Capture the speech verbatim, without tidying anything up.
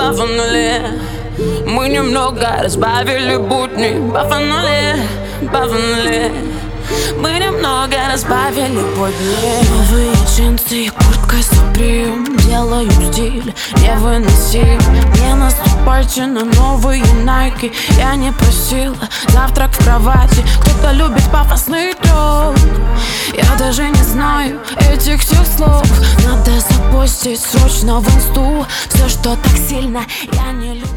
бафанули. Мы немного разбавили будни, бафанули, бафанули. Мы немного разбавили будни. Новые джинсы и куртка Supreme делают стиль невыносим. Не наступайте на новые Nike. Я не просила завтрак в кровати. Кто-то любит пафосный ток. Я даже не знаю этих всех слов. Надо запостить срочно в инсту все, что так сильно я не люблю.